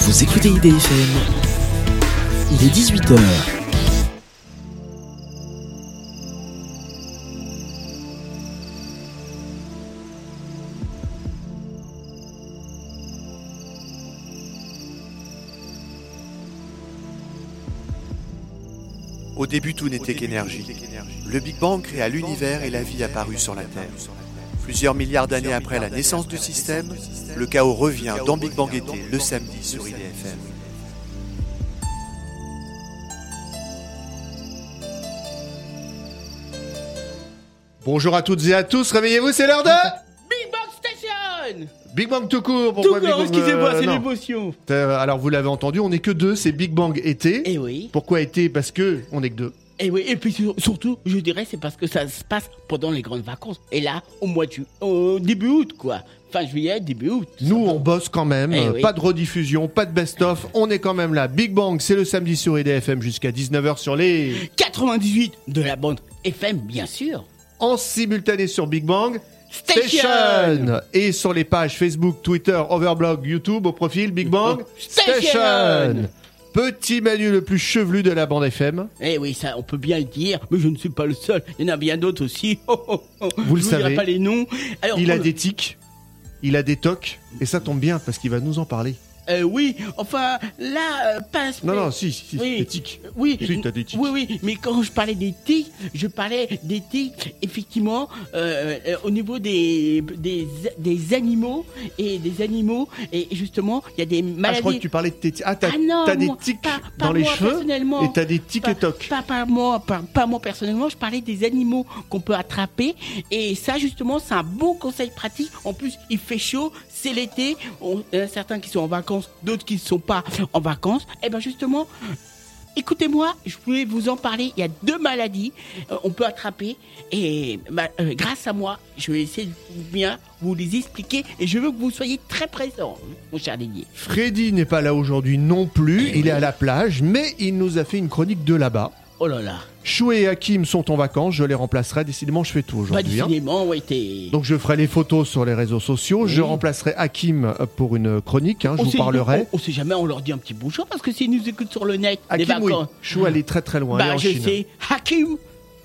Vous écoutez IDFM, il est 18h. Au début, tout n'était qu'énergie. Le Big Bang créa l'univers et la vie apparut sur la Terre. Plusieurs milliards d'années après la naissance du système, le chaos revient dans Big Bang été le samedi sur IDFM. Bonjour à toutes et à tous, réveillez-vous, c'est l'heure de Big Bang Station. Big Bang tout court. Tout Pourquoi Big court, Bang, excusez-moi, c'est non. l'émotion. Alors vous l'avez entendu, on n'est que deux, c'est Big Bang été. Eh oui. Pourquoi été? Parce que on n'est que deux. Et oui, et puis surtout, je dirais, c'est parce que ça se passe pendant les grandes vacances. Et là, au début août, quoi. Fin juillet, début août. Nous on bosse quand même, Eh oui. pas de rediffusion, pas de best-of, on est quand même là. Big Bang, c'est le samedi sur IDFM jusqu'à 19h sur les... 98 de la bande FM, bien sûr. En simultané sur Big Bang Station. et sur les pages Facebook, Twitter, Overblog, YouTube au profil Big Bang Station. Petit Manu le plus chevelu de la bande FM. Eh oui, ça, on peut bien le dire, mais je ne suis pas le seul. Il y en a bien d'autres aussi. Vous le Je savez. dirai pas les noms. Alors, Il a des tics, il a des tocs, et ça tombe bien parce qu'il va nous en parler. oui, enfin, là, pas... Non, si, Oui. des tics. Oui, Si, t'as des tics. oui, mais quand je parlais des tics, je parlais des tics, effectivement, au niveau des animaux, et justement, il y a des Ah, maladies... je crois que tu parlais de tes tics. Ah, t'as non, t'as des moi, tics pas dans les moi, cheveux, personnellement. et t'as des tics et tocs. Pas moi personnellement, je parlais des animaux qu'on peut attraper, et ça justement c'est un bon conseil pratique. En plus il fait chaud, c'est l'été, il y en a certains qui sont en vacances, d'autres qui ne sont pas en vacances. Et ben justement, écoutez-moi, je voulais vous en parler. Il y a 2 maladies on peut attraper, et grâce à moi, je vais essayer de bien vous les expliquer, et je veux que vous soyez très présents, mon cher Didier. Freddy n'est pas là aujourd'hui non plus, il est à la plage, mais il nous a fait une chronique de là-bas. Oh là là, Chou et Hakim sont en vacances, je les remplacerai. Décidément, je fais tout pas aujourd'hui. hein. décidément, ouais, t'es... Donc je ferai les photos sur les réseaux sociaux, je Oui. remplacerai Hakim pour une chronique, je vous sait- parlerai. on sait jamais, on leur dit un petit bonjour, parce que s'ils nous écoutent sur le net, les Hakim, oui. vacances. Chou, elle est très très loin, elle est Bah, en je Chine. sais, Hakim,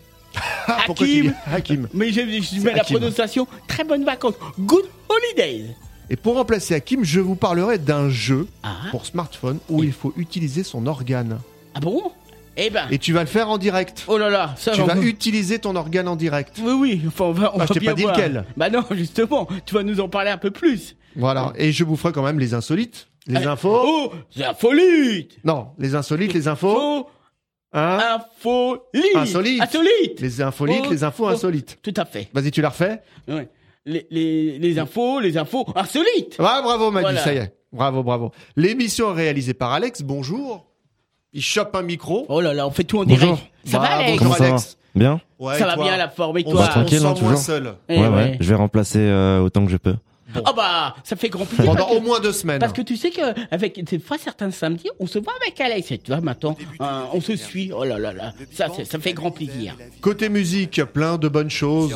Ah, pourquoi tu dis Hakim. Hakim? mais je mets la Hakim. prononciation, très bonnes vacances, good holidays. Et pour remplacer Hakim, je vous parlerai d'un jeu Ah, pour smartphone où il faut utiliser son organe. ah bon? Eh ben, Et tu vas le faire en direct. oh là là, ça Tu j'en vas veux- utiliser ton organe en direct. Oui, enfin, on va je t'ai bien pas dit voir. lequel. Bah non, justement, tu vas nous en parler un peu plus. Voilà. Et je vous ferai quand même les insolites. Les infos. Oh, c'est insolite. Non, les insolites, les infos. Oh, Hein infolite. Insolite. Insolite. Les infolites, Oh, les infos oh. insolites. Tout à fait. Vas-y, tu la refais? Ouais. Les infos insolites. Ah, bravo, Madi, Voilà. ça y est. Bravo. L'émission est réalisée par Alex. Bonjour. Il chope un micro. Oh là là, on fait tout en Bonjour. direct. Ça va, Alex? Bonjour, Comment ça va Alex. Bien. Ouais, Ça et va toi bien la forme, et On toi? se Tranquille, sent hein, moins toujours. seul. Eh ouais. Je vais remplacer autant que je peux. Ah bah, ça fait grand plaisir. Pendant parce que- au moins 2 semaines. Parce que tu sais que avec des fois certains samedis, on se voit avec Alex, et tu vois maintenant, on se suit. Oh là là là, ça fait grand plaisir. Côté musique, plein de bonnes choses.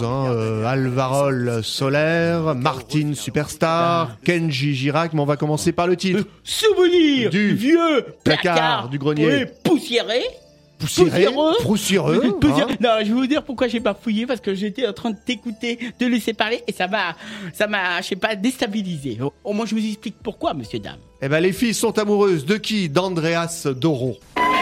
Alvarol Solaire, Martine Superstar, Kenji Girac. Mais on va commencer par le titre. Souvenir Du vieux placard du grenier. oui, poussiéré. Poussiéreux. Poussiéreux. hein. Non, je vais vous dire pourquoi j'ai pas fouillé, parce que j'étais en train de t'écouter, de laisser parler, et ça m'a, je sais pas, déstabilisé. Au moins, je vous explique pourquoi, monsieur, dame. Eh ben, les filles sont amoureuses de qui? D'Andreas Doro.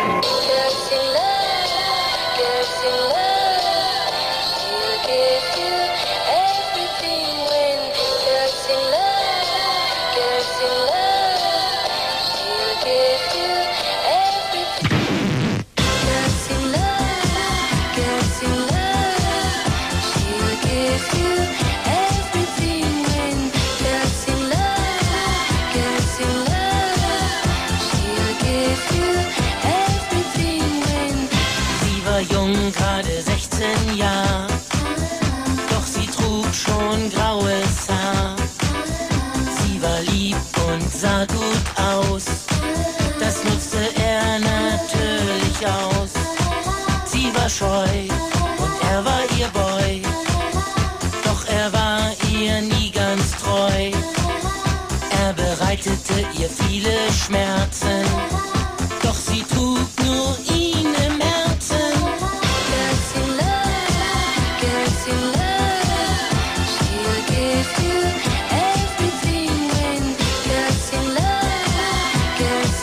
Sie war jung, gerade 16 Jahre, doch sie trug schon graues Haar. Sie war lieb und sah gut aus, das nutzte er natürlich aus. Sie war scheu und er war ihr Boy, doch er war ihr nie ganz treu. Er bereitete ihr viele Schmerzen, doch sie trug nur ihn im Herzen. Girls in love, girls in love, she'll give you everything when girls in love,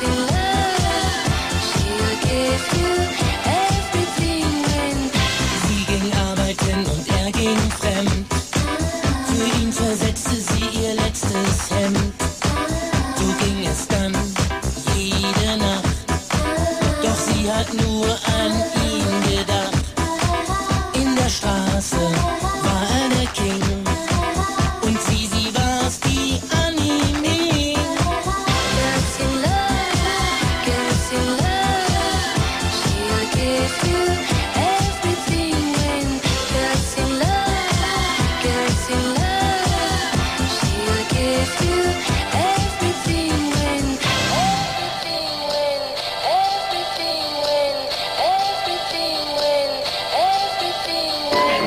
she'll give you everything when. Sie ging arbeiten und er ging fremd, für ihn versetzte sie ihr letztes Hemd. So ging es dann jede Nacht, doch sie hat nur an ihn gedacht. In der Straße war er der King und sie war's, die an ihm hing. Girls in love, she'll give you everything when. Girls in love, she'll give you everything when. Everything when, everything when, everything when,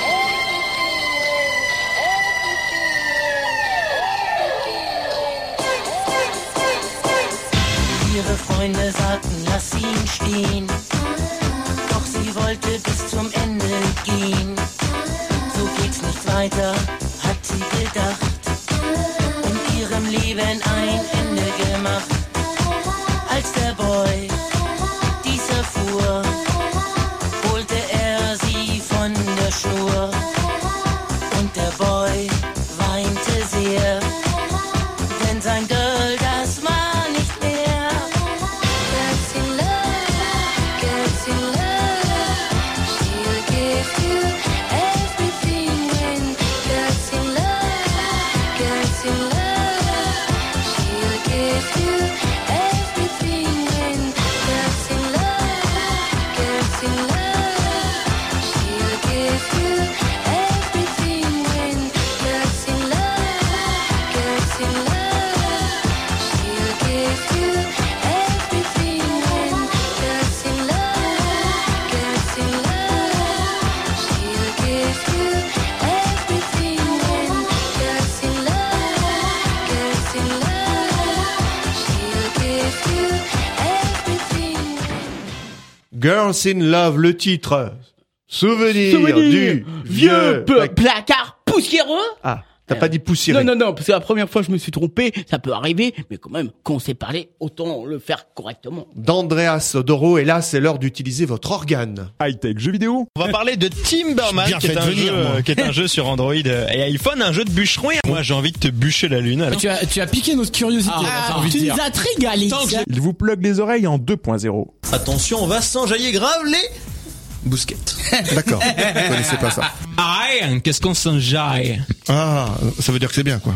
Ihre Freunde sagten, lass ihn stehen, doch sie wollte bis zum Ende gehen. So geht's nicht weiter, hat sie gedacht, und ihrem Leben ein Ende gemacht. Als der Boy dies erfuhr, holte er sie von der Schnur, und der Boy weinte sehr, denn sein Girl, das war nicht mehr. Girls in love, she'll give you everything when. Girls in love, she'll give you everything when. Girls in love, she'll give you everything when. Girls in love, she'll give you everything when. Girls in love, she'll give you everything when. Girls in Girls in Love, le titre. Souvenir du vieux placard poussiéreux. Ah, t'as pas dit poussiéreux. Non, parce que la première fois je me suis trompé, ça peut arriver, mais quand même, quand on sait parler, autant le faire correctement. D'Andreas Doro, et là c'est l'heure d'utiliser votre organe. High-tech jeux vidéo. On va parler de Timberman, qui est un jeu sur Android et iPhone, un jeu de bûcheron. Et moi, j'ai envie de te bûcher la lune. Alors. Tu as piqué notre curiosité. Tu nous intrigues, Alex. Il vous plug les oreilles en 2.0. Attention, on va s'enjailler grave les bousquettes. D'accord, je connaissais pas ça. Aïe, qu'est-ce qu'on s'enjaille? Ah, ça veut dire que c'est bien, quoi.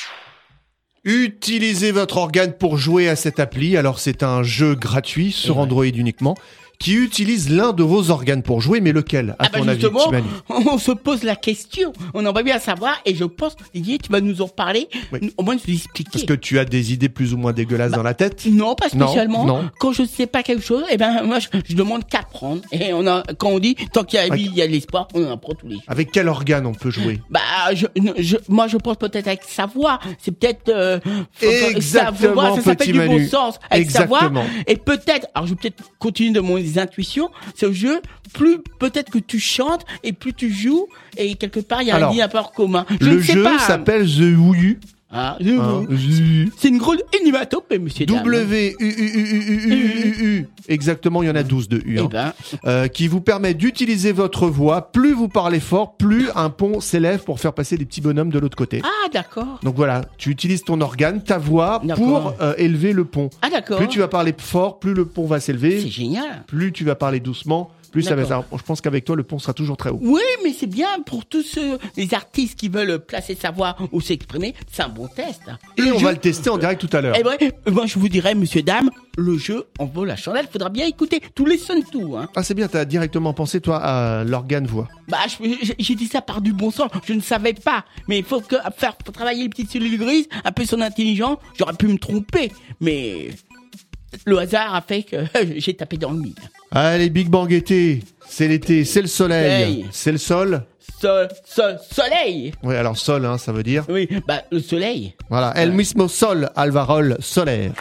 Utilisez votre organe pour jouer à cette appli. Alors, c'est un jeu gratuit sur Android uniquement, qui utilise l'un de vos organes pour jouer, mais lequel, à ton avis, justement, Timani? on se pose la question. On en va bien savoir, et je pense, Didier, tu vas nous en parler, au moins nous expliquer. Parce que tu as des idées plus ou moins dégueulasses dans la tête? Non, pas spécialement. Non. Quand je sais pas quelque chose, moi, je demande qu'à apprendre. Et quand on dit, tant qu'il y a la vie, il y a l'espoir, on en apprend tous les jours. Avec quel organe on peut jouer? Moi, je pense peut-être avec sa voix. C'est peut-être, Exactement, sa voix, ça s'appelle petit du Manu. bon sens. Avec sa voix. Exactement. Et peut-être, alors je vais peut-être continuer de mon intuition, ce jeu, plus peut-être que tu chantes et plus tu joues, et quelque part, il y a un lien un peu commun. Le jeu s'appelle The Wuu. Ah, c'est une grosse onomatopée, monsieur. W-U-U-U-U-U-U. Exactement, il y en a 12 de U. Qui vous permet d'utiliser votre voix. Plus vous parlez fort, plus un pont s'élève pour faire passer des petits bonhommes de l'autre côté. Ah, d'accord. Donc voilà, tu utilises ton organe, ta voix, pour élever le pont. Ah, d'accord. Plus tu vas parler fort, plus le pont va s'élever. C'est génial. Plus tu vas parler doucement, plus ça va être... Je pense qu'avec toi, le pont sera toujours très haut. Oui, mais c'est bien pour tous les artistes qui veulent placer sa voix ou s'exprimer. C'est un bon test. Et on va le tester en direct tout à l'heure. Et moi, je vous dirais, monsieur, dame, le jeu en vaut la chandelle. Faudra bien écouter tous les sons, tout. Hein. Ah, c'est bien, t'as directement pensé, toi, à l'organe voix. J'ai dit ça par du bon sens. Je ne savais pas. Mais il faut faire travailler les petites cellules grises, un peu son intelligence. J'aurais pu me tromper. Mais le hasard a fait que j'ai tapé dans le mille. Allez, Big Bang été, c'est l'été, c'est le soleil, c'est le sol. Soleil. Oui, alors sol, hein, ça veut dire. Oui, bah le soleil. Voilà, el mismo sol, Alvarol, solaire.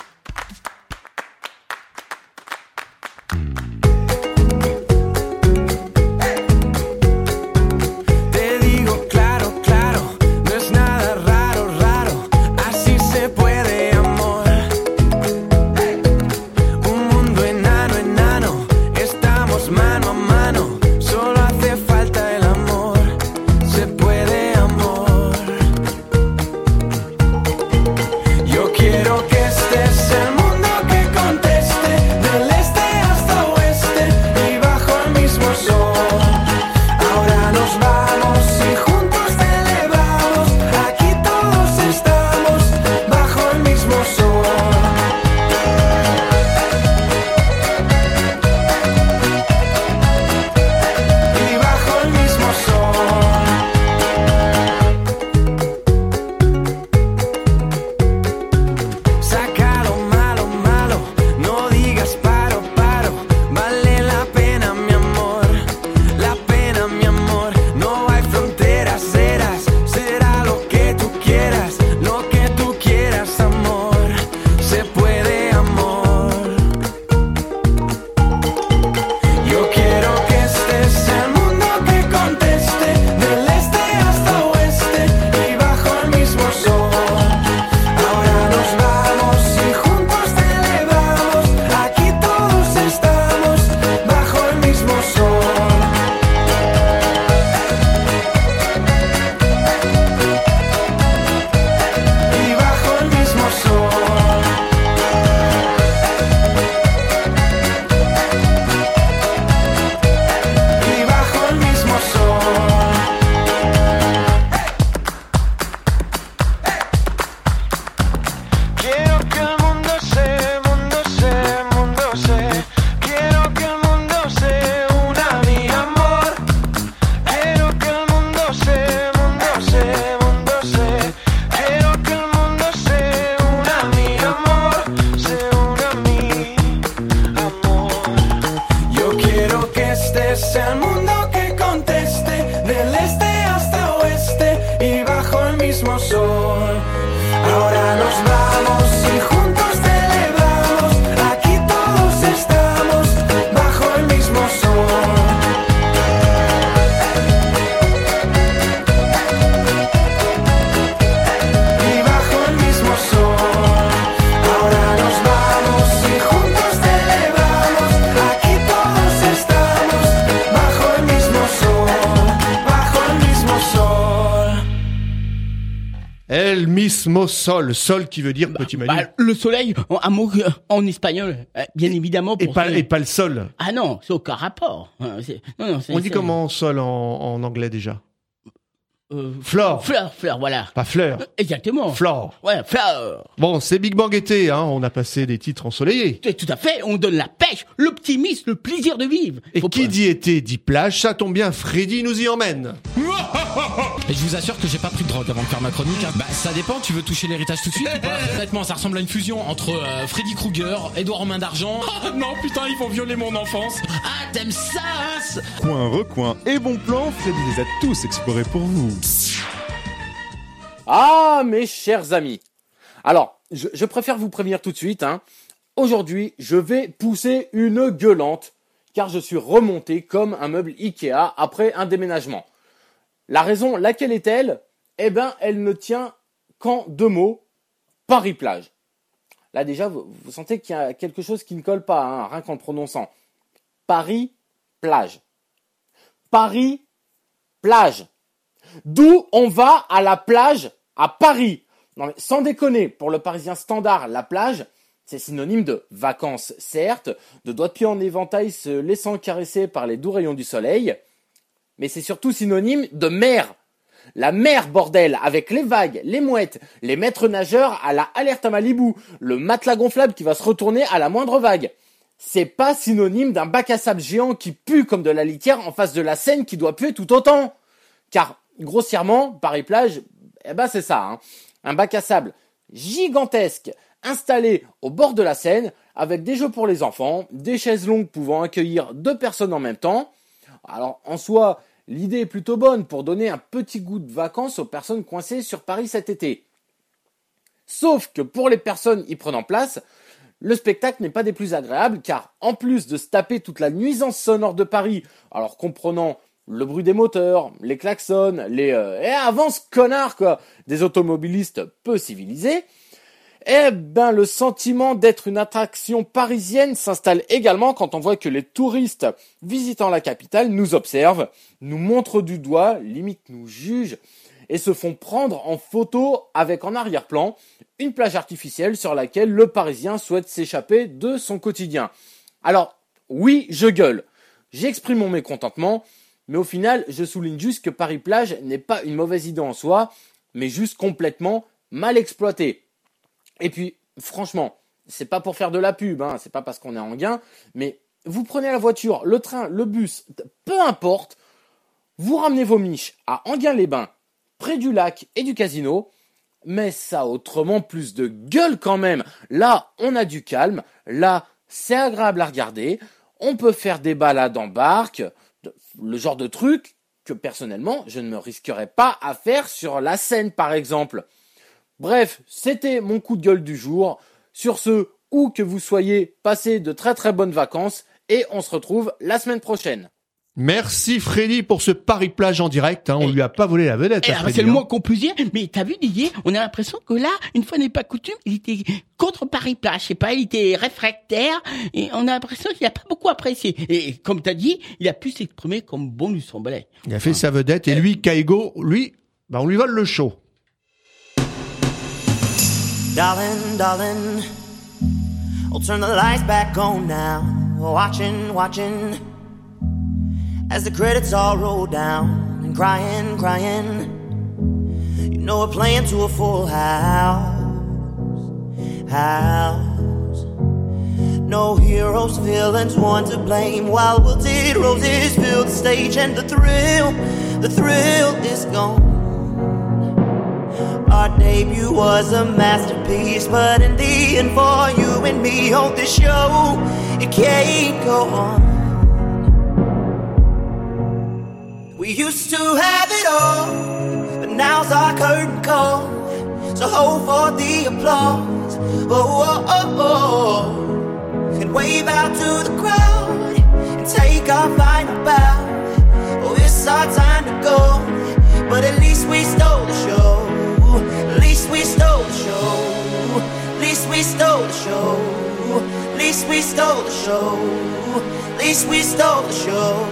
El mismo sol, sol qui veut dire petit Manu. Le soleil, un mot en espagnol, bien évidemment. Et pas le sol. Ah non, c'est aucun rapport. On dit comment sol en anglais déjà? Flore. Fleur, voilà. Pas fleur. Exactement. Flore. Ouais, fleur. Bon, c'est Big Bang été, hein. On a passé des titres ensoleillés. Tout à fait. On donne la pêche, l'optimisme, le plaisir de vivre. Et qui dit été dit plage. Ça tombe bien, Freddy nous y emmène. Et je vous assure que j'ai pas pris de drogue avant de faire ma chronique. Hein. Bah, ça dépend. Tu veux toucher l'héritage tout de suite ou pas? Honnêtement, ça ressemble à une fusion entre Freddy Krueger, Edouard en main d'argent. Oh, non, putain, ils vont violer mon enfance. Ah, t'aimes ça, hein? Coin, recoin et bon plan, Freddy les a tous explorés pour vous. Ah, mes chers amis. Alors, je préfère vous prévenir tout de suite. Hein. Aujourd'hui, je vais pousser une gueulante, car je suis remonté comme un meuble Ikea après un déménagement. La raison, laquelle est-elle? Eh ben, elle ne tient qu'en 2 mots, Paris-Plage. Là déjà, vous sentez qu'il y a quelque chose qui ne colle pas, hein, rien qu'en le prononçant. Paris-Plage. Paris-Plage. D'où on va à la plage à Paris. Non mais sans déconner, pour le Parisien standard, la plage, c'est synonyme de vacances, certes, de doigts de pied en éventail se laissant caresser par les doux rayons du soleil, mais c'est surtout synonyme de mer. La mer, bordel, avec les vagues, les mouettes, les maîtres nageurs à la alerte à Malibu, le matelas gonflable qui va se retourner à la moindre vague. C'est pas synonyme d'un bac à sable géant qui pue comme de la litière en face de la Seine qui doit puer tout autant. Car, grossièrement, Paris-Plage, eh ben c'est ça, hein. Un bac à sable gigantesque installé au bord de la Seine avec des jeux pour les enfants, des chaises longues pouvant accueillir 2 personnes en même temps. Alors, en soi, l'idée est plutôt bonne pour donner un petit goût de vacances aux personnes coincées sur Paris cet été. Sauf que pour les personnes y prenant place, le spectacle n'est pas des plus agréables car en plus de se taper toute la nuisance sonore de Paris, alors comprenant le bruit des moteurs, les klaxons, les avance connard quoi, des automobilistes peu civilisés, le sentiment d'être une attraction parisienne s'installe également quand on voit que les touristes visitant la capitale nous observent, nous montrent du doigt, limite nous jugent et se font prendre en photo avec en arrière-plan une plage artificielle sur laquelle le Parisien souhaite s'échapper de son quotidien. Alors, oui, je gueule, j'exprime mon mécontentement, mais au final, je souligne juste que Paris-Plage n'est pas une mauvaise idée en soi, mais juste complètement mal exploitée. Et puis, franchement, c'est pas pour faire de la pub, c'est pas parce qu'on est en gain, mais vous prenez la voiture, le train, le bus, peu importe, vous ramenez vos miches à Enghien-les-Bains, près du lac et du casino, mais ça a autrement plus de gueule quand même. Là, on a du calme, là, c'est agréable à regarder, on peut faire des balades en barque, le genre de truc que personnellement, je ne me risquerais pas à faire sur la Seine par exemple. Bref, c'était mon coup de gueule du jour. Sur ce, où que vous soyez, passez de très très bonnes vacances et on se retrouve la semaine prochaine. Merci Freddy pour ce Paris-Plage en direct. On lui a pas volé la vedette. Freddy, c'est le moins qu'on puisse dire. Mais t'as vu Didier, on a l'impression que là, une fois n'est pas coutume, il était contre Paris-Plage. Je sais pas, il était réfractaire et on a l'impression qu'il a pas beaucoup apprécié. Et comme t'as dit, il a pu s'exprimer comme bon lui semblait. Il a fait sa vedette et lui, Kaigo, on lui vole le show. Darling, darling, I'll turn the lights back on now. Watching as the credits all roll down and crying. You know we're playing to a full house. No heroes, villains, one to blame. While wilted roses fill the stage and the thrill is gone. Our debut was a masterpiece, but in the end for you and me on this show, it can't go on. We used to have it all, but now's our curtain call. So hold for the applause, and wave out to the crowd, and take our final bow. Oh, it's our time to go, but at least we stole the show. At least we stole the show. At least we stole the show. At least we stole the show. At least we stole the show.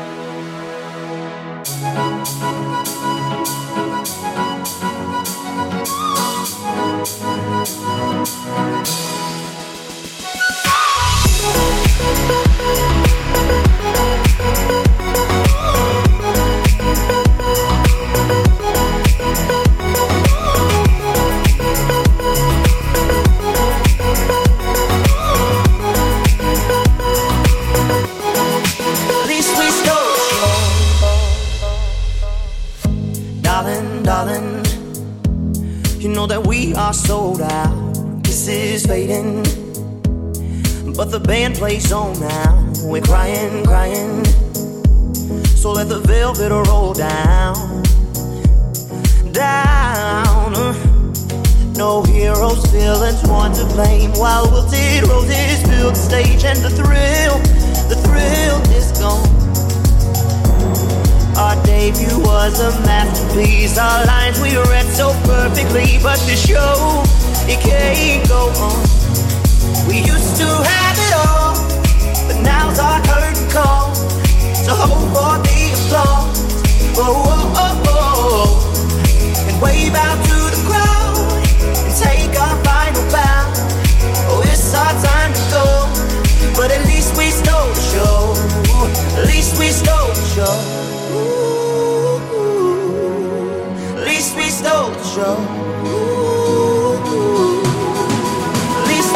Darling, you know that we are sold out. Kisses fading, but the band plays on now. We're crying. So let the velvet roll down. No heroes, villains, one to blame. While wilted roses fill the stage and the thrill is gone. Our debut was a masterpiece. Our lines we read so perfectly, but the show, it can't go on. We used to have it all, but now's our curtain call. So hold for the applause, and wave out to the crowd, and take our final bow. Oh, it's our time to go, but at least we stole the show. At least we stole the show. At least we stole the show. At least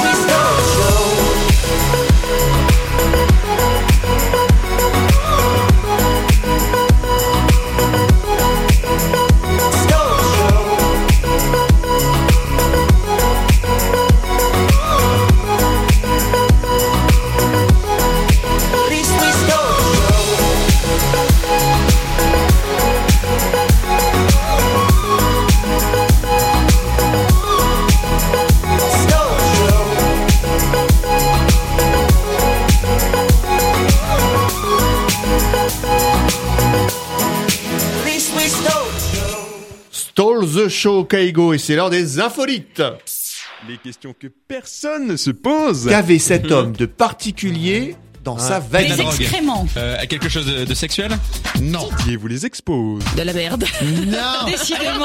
The Show Kaigo et c'est l'heure des infolites. Les questions que personne ne se pose. Qu'avait cet homme de particulier dans sa valise? Des excréments. Quelque chose de sexuel? Non. Didier vous les expose. De la merde. Non. Décidément.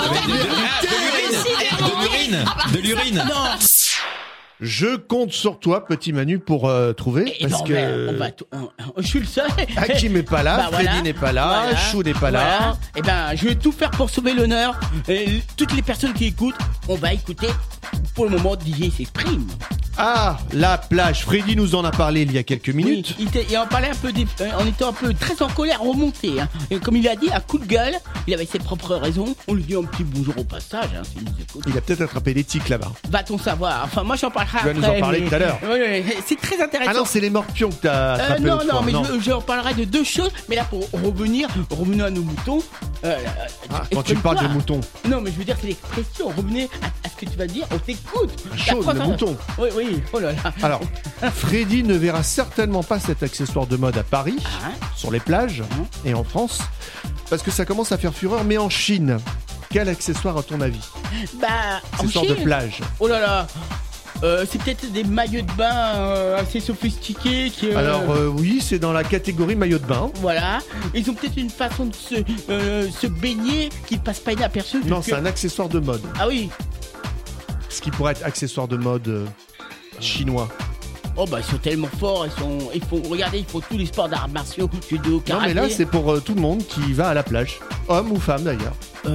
De l'urine. Non. Je compte sur toi, petit Manu, pour trouver. Et parce non, que mais je suis le seul. Hakim n'est pas là, Bah, Freddy voilà. n'est pas là, Voilà. Chou n'est pas là. Voilà. Et ben, je vais tout faire pour sauver l'honneur. Et toutes les personnes qui écoutent, on va écouter. Pour le moment, Didier s'exprime. Ah, la plage. Freddy nous en a parlé il y a quelques minutes. Oui, il en parlait un peu, on était un peu très en colère, remonté. Hein. Et comme il a dit, à coup de gueule, il avait ses propres raisons. On lui dit un petit bonjour au passage, hein, s'il nous écoute. Il a peut-être attrapé les tiques là-bas. Va-t-on savoir? Enfin, moi, j'en parlerai Tu vas après. nous en parler tout à l'heure. Oui, oui, c'est très intéressant. Ah non, c'est les morpions que t'as attrapé non, l'autre non, fois. mais je parlerai de deux choses. Mais là, pour revenir à nos moutons. Quand tu parles de moutons. Non, mais je veux dire, c'est l'expression. Revenez à ce que tu vas dire, on t'écoute. Chose, le mouton. Oui, oui, oh là là. Alors, Freddy ne verra certainement pas cet accessoire de mode à Paris, sur les plages et en France, parce que ça commence à faire fureur, mais en Chine. Quel accessoire à ton avis? Bah, accessoire en Chine, de plage. Oh là là. C'est peut-être des maillots de bain assez sophistiqués qui. Alors oui, c'est dans la catégorie maillot de bain. Voilà. Ils ont peut-être une façon de se baigner qui ne passe pas inaperçu. Non, c'est un accessoire de mode. Ah oui. Ce qui pourrait être accessoire de mode chinois. Oh bah ils sont tellement forts, ils font tous les sports d'arts martiaux, judo, karaté. Non mais là c'est pour tout le monde qui va à la plage, homme ou femme d'ailleurs.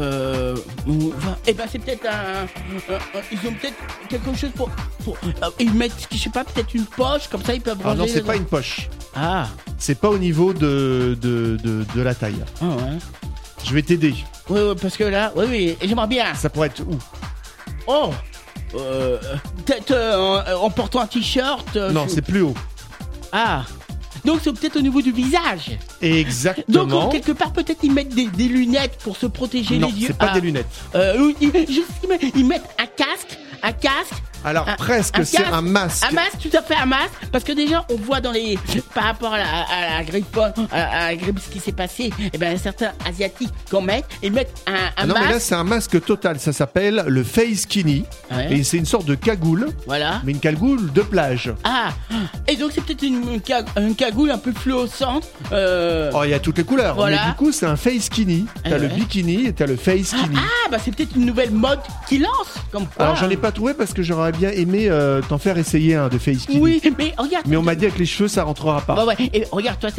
Eh ben c'est peut-être ils ont peut-être quelque chose pour ils mettent, je sais pas, peut-être une poche, comme ça ils peuvent ranger. Ah non, c'est pas une poche. Ah. C'est pas au niveau de la taille. Ah ouais. Je vais t'aider. Oui, parce que là, oui, j'aimerais bien. Ça pourrait être où? Oh. Peut-être en portant un t-shirt. Non, c'est plus haut. Ah. Donc c'est peut-être au niveau du visage. Exactement. Donc quelque part peut-être ils mettent des lunettes pour se protéger non, les yeux. c'est pas des lunettes. Ils mettent un casque. Alors presque, c'est un masque. Un masque, tout à fait un masque, parce que déjà on voit par rapport à la grippe, ce qui s'est passé, et ben certains asiatiques qu'on met, ils mettent un non, masque. mais là c'est un masque total, ça s'appelle le face skinny, et c'est une sorte de cagoule. Voilà. Mais une cagoule de plage. Ah, et donc c'est peut-être une cagoule un peu fluorescente. Oh, il y a toutes les couleurs. Voilà. Mais du coup c'est un face skinny. T'as le bikini et t'as le face skinny. Ah, bah c'est peut-être une nouvelle mode qui lance, comme quoi. Alors j'en ai pas trouvé parce que j'aurais bien aimé t'en faire essayer un de face skinny. Oui, mais regarde. Mais on m'a dit avec les cheveux ça rentrera pas. Bah ouais. Et regarde, toi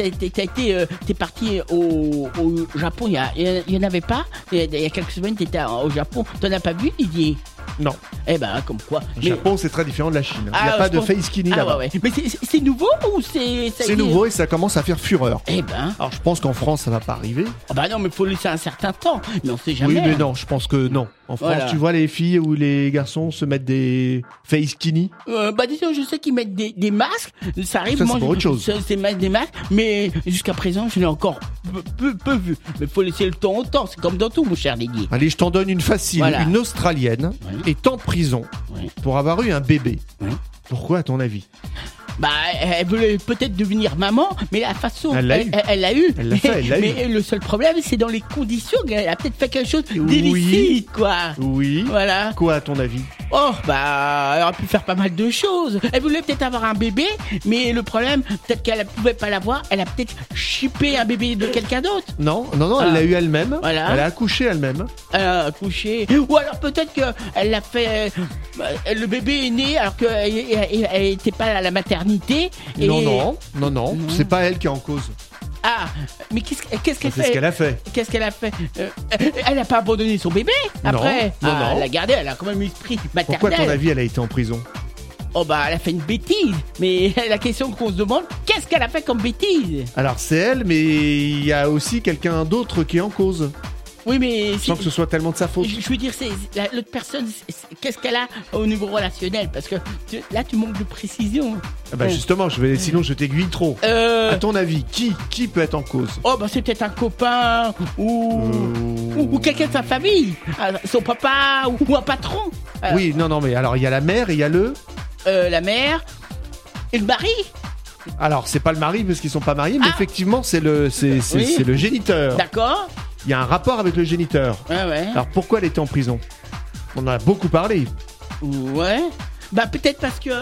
t'es parti au Japon, il y en avait pas. Il y a quelques semaines t'étais au Japon. T'en as pas vu, Didier? Non. Eh ben, comme quoi. Le Japon, c'est très différent de la Chine. Il n'y a pas de face skinny là-bas. Ouais. Mais c'est nouveau ou c'est nouveau et ça commence à faire fureur. Eh ben. Alors je pense qu'en France, ça va pas arriver. Oh bah non, mais faut laisser un certain temps. Mais on sait jamais. Oui, mais non, je pense que non. En France, tu vois les filles ou les garçons se mettre des face skinny. Bah disons, je sais qu'ils mettent des masques. Ça arrive. Ça, c'est pour autre chose. C'est des masques, mais jusqu'à présent, je l'ai encore peu vu. Mais faut laisser le temps au temps. C'est comme dans tout, mon cher Didier. Allez, je t'en donne une facile. Voilà. Une Australienne est en prison pour avoir eu un bébé. Pourquoi, à ton avis? Bah, elle voulait peut-être devenir maman, mais la façon, elle l'a eu. Elle l'a fait, mais le seul problème, c'est dans les conditions. Elle a peut-être fait quelque chose d'illicite, quoi. Oui. Voilà. Quoi, à ton avis? Oh, bah, elle aurait pu faire pas mal de choses. Elle voulait peut-être avoir un bébé, mais le problème, peut-être qu'elle pouvait pas l'avoir. Elle a peut-être chippé un bébé de quelqu'un d'autre. Non, elle l'a eu elle-même. Voilà. Elle a accouché elle-même. Elle a accouché. Ou alors peut-être qu'elle l'a fait. Le bébé est né alors qu'elle était pas à la maternité. Et... Non, c'est pas elle qui est en cause. Ah, mais qu'est-ce qu'elle fait? C'est ce qu'elle a fait. Qu'est-ce qu'elle a fait? Elle n'a pas abandonné son bébé après. Non. Elle l'a gardé, elle a quand même l'esprit maternel. Pourquoi, à ton avis, elle a été en prison? Oh bah, elle a fait une bêtise. Mais la question qu'on se demande, qu'est-ce qu'elle a fait comme bêtise? Alors c'est elle, mais il y a aussi quelqu'un d'autre qui est en cause. Oui, mais... Sans que ce soit tellement de sa faute. Je veux dire, l'autre personne, qu'est-ce qu'elle a au niveau relationnel? Parce que là, tu manques de précision. Ah bah justement, sinon je t'aiguille trop. À ton avis, qui peut être en cause? Oh bah c'est peut-être un copain ou quelqu'un de sa famille. Son papa ou un patron. Oui, non, mais alors il y a la mère et il y a la mère et le mari. Alors, c'est pas le mari parce qu'ils sont pas mariés, mais effectivement, c'est le géniteur. D'accord. il y a un rapport avec le géniteur. Ouais. Alors pourquoi elle était en prison? On en a beaucoup parlé. Ouais. Bah peut-être parce que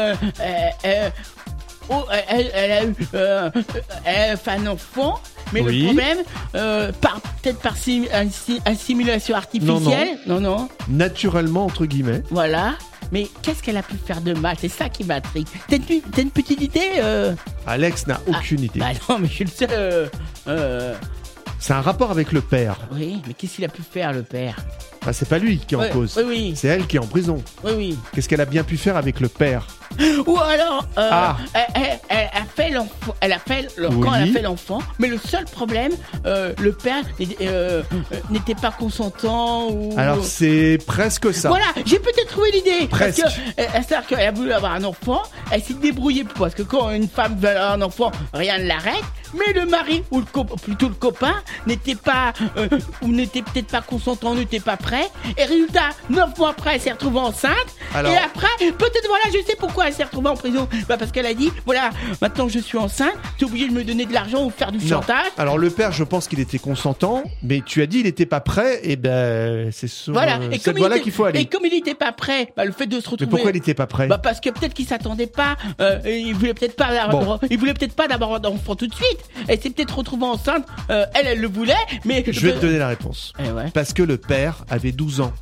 elle a eu fait un enfant, mais Oui. le problème, peut-être par assimilation artificielle. Non. Naturellement, entre guillemets. Voilà. Mais qu'est-ce qu'elle a pu faire de mal? C'est ça qui m'intrigue. T'as une petite idée Alex n'a aucune idée. Bah non, mais je suis le seul. C'est un rapport avec le père. Oui, mais qu'est-ce qu'il a pu faire, le père? Bah, c'est pas lui qui est en cause. Oui. C'est elle qui est en prison. Oui. Qu'est-ce qu'elle a bien pu faire avec le père? Ou alors, elle a fait l'enfant. Quand elle a fait l'enfant, mais le seul problème, le père n'était pas consentant. Alors c'est presque ça. Voilà, j'ai peut-être trouvé l'idée. Presque. Parce que, c'est-à-dire qu'elle a voulu avoir un enfant, elle s'est débrouillée parce que quand une femme veut avoir un enfant, rien ne l'arrête. Mais le mari ou plutôt le copain n'était pas ou n'était peut-être pas consentant, n'était pas prêt. Et résultat, 9 mois après, elle s'est retrouvée enceinte. Alors... Et après, peut-être voilà, je sais pourquoi elle s'est retrouvée en prison. Bah parce qu'elle a dit, voilà, maintenant que je suis enceinte, t'es obligé de me donner de l'argent ou faire du chantage. Alors le père, je pense qu'il était consentant, mais tu as dit il n'était pas prêt. Et ben c'est sur cette voie-là qu'il faut aller. Et comme il n'était pas prêt, le fait de se retrouver. Mais pourquoi il n'était pas prêt? Parce que peut-être qu'il s'attendait pas. Il voulait peut-être pas. Il voulait peut-être pas d'avoir d'enfant tout de suite. Elle s'est peut-être retrouvée enceinte. Elle le voulait, mais je vais te donner la réponse. Parce que le père avait 12 ans.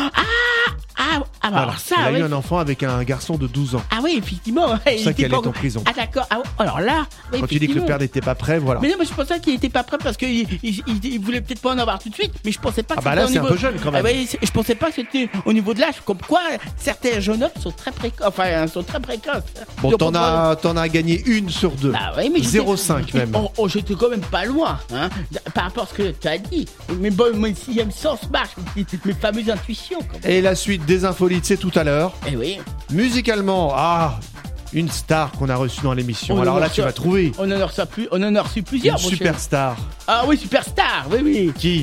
Alors ça, il a eu un enfant avec un garçon de 12 ans. Ah oui, effectivement. C'est ça qu'elle est en prison. Ah d'accord. Alors là, quand tu dis que le père n'était pas prêt, voilà. Mais non, mais je pensais qu'il n'était pas prêt parce qu'il voulait peut-être pas en avoir tout de suite. Mais je pensais pas que c'était là, c'est un peu jeune quand même. Je pensais pas que c'était au niveau de l'âge. Comme quoi, certains jeunes hommes sont très précoces. Enfin, sont très précoces. Bon, t'en as gagné une sur deux. Bah oui, mais 0,5 même. J'étais quand même pas loin, hein, par rapport à ce que tu as dit. Mais bon, mon sixième sens marche, mes fameuses intuitions. Et la suite des Infolites, c'est tout à l'heure. Eh oui. Musicalement, une star qu'on a reçue dans l'émission. Alors là, tu vas trouver. On en a reçu plusieurs. Une superstar. Ah oui, superstar, oui. Qui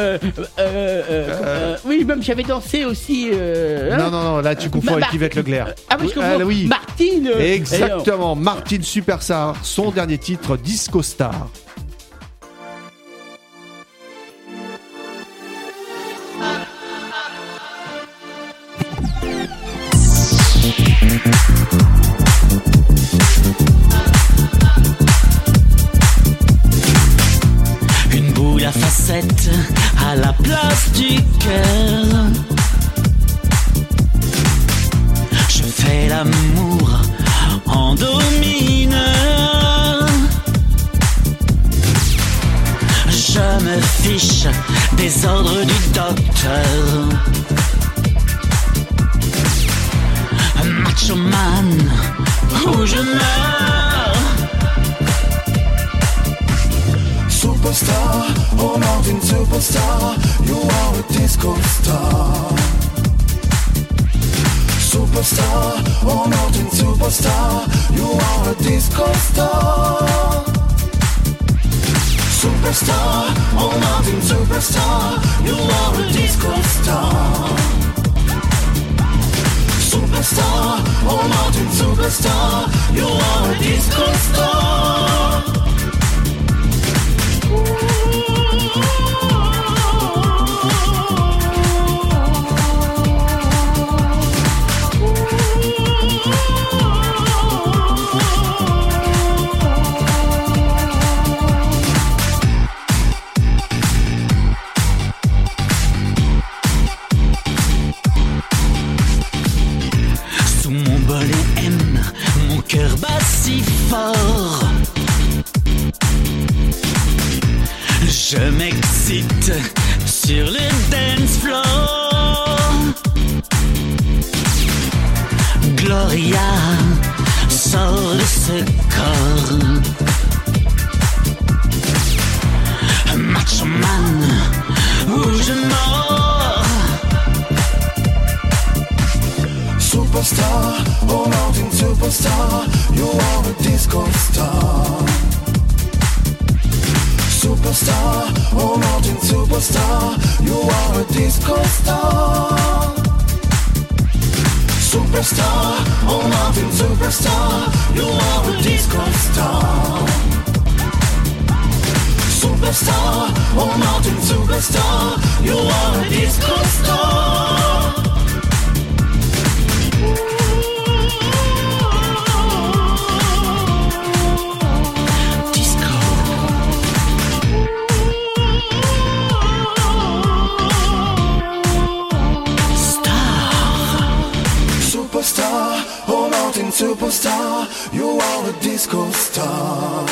oui, même j'avais dansé aussi. Non, là tu confonds avec Yvette Leclerc. Oui, je confonds. Oui. Martine. Exactement, Martine Superstar, son dernier titre, Disco Star. Une boule à facettes à la place du cœur. Je fais l'amour en do mineur. Je me fiche des ordres du docteur. Macho man, où je meurs. Superstar, oh mountain superstar, you are a disco star. Superstar, oh mountain superstar, you are a disco star. Superstar, oh mountain superstar, you are a disco star. Superstar, oh mountain superstar, you are a disco star. Sous mon bol M, mon cœur bat si fort. Je m'excite sur le dance floor. Gloria sort de ce corps. Macho man, où je mords. Superstar, oh mountain superstar, you are a disco star. Superstar, oh mountain superstar, you are a disco star. Superstar, oh mountain superstar, you are a disco star. Superstar, oh mountain superstar, you are a disco star. Superstar, oh mountain superstar, you are a disco star.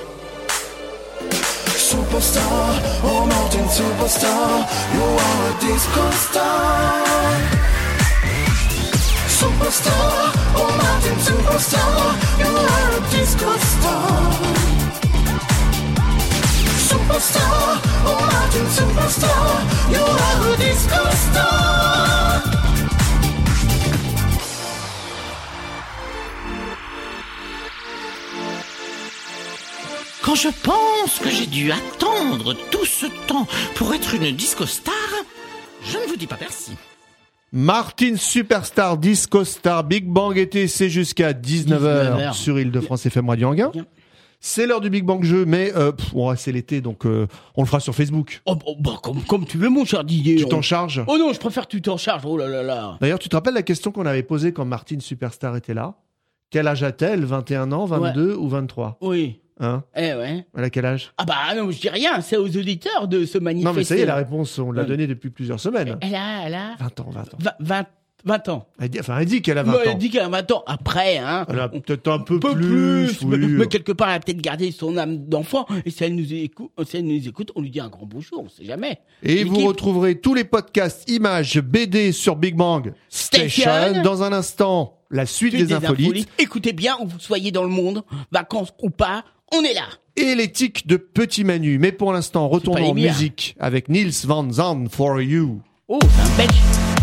Superstar, oh mountain superstar, you are a disco star. Superstar, oh mountain superstar, you are a disco star. Superstar, oh mountain superstar, you are a disco star. Quand je pense que j'ai dû attendre tout ce temps pour être une disco star, je ne vous dis pas merci. Martin Superstar, Disco Star, Big Bang été, c'est jusqu'à 19h sur Île-de-France FM Radio Anguin. C'est l'heure du Big Bang jeu, mais c'est l'été, donc on le fera sur Facebook. Comme tu veux, mon cher Didier. Tu t'en charges? Oh non, je préfère que tu t'en charges. Oh là là là. D'ailleurs, tu te rappelles la question qu'on avait posée quand Martin Superstar était là? Quel âge a-t-elle? 21 ans, 22 ou 23? Oui. Hein? Ouais. Elle a quel âge? Ah bah non, je dis rien, c'est aux auditeurs de se manifester. Non mais ça y est, la réponse, on l'a donnée depuis plusieurs semaines. Elle a 20 ans. 20 ans. Elle dit qu'elle a 20 ans. Elle dit qu'elle a 20 ans. Après, hein. Elle a peut-être un peu plus. Oui. Mais quelque part, elle a peut-être gardé son âme d'enfant. Et si elle nous écoute, on lui dit un grand bonjour, on sait jamais. Et vous retrouverez tous les podcasts, images, BD sur Big Bang Station. Dans un instant, la suite des Infolites. Écoutez bien, où vous soyez dans le monde, vacances ou pas, on est là. Et les tics de Petit Manu. Mais pour l'instant, retournons en musique avec Niels Van Zandt For You. Oh, c'est un belge.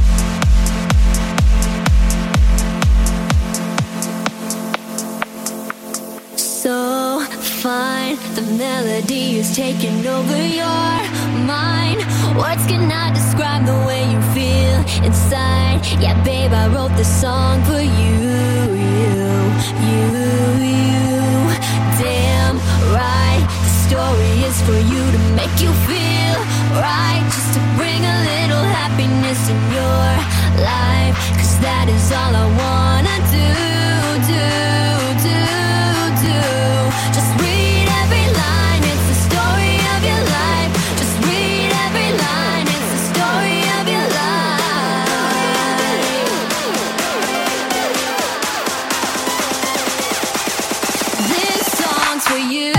So fine, the melody is taking over your mind. Words cannot describe the way you feel inside. Yeah, babe, I wrote this song for you. Damn right, the story is for you to make you feel right. Just to bring a little happiness in your life. 'Cause that is all I wanna do. Just read every line, it's the story of your life. Just read every line, it's the story of your life. This song's for you.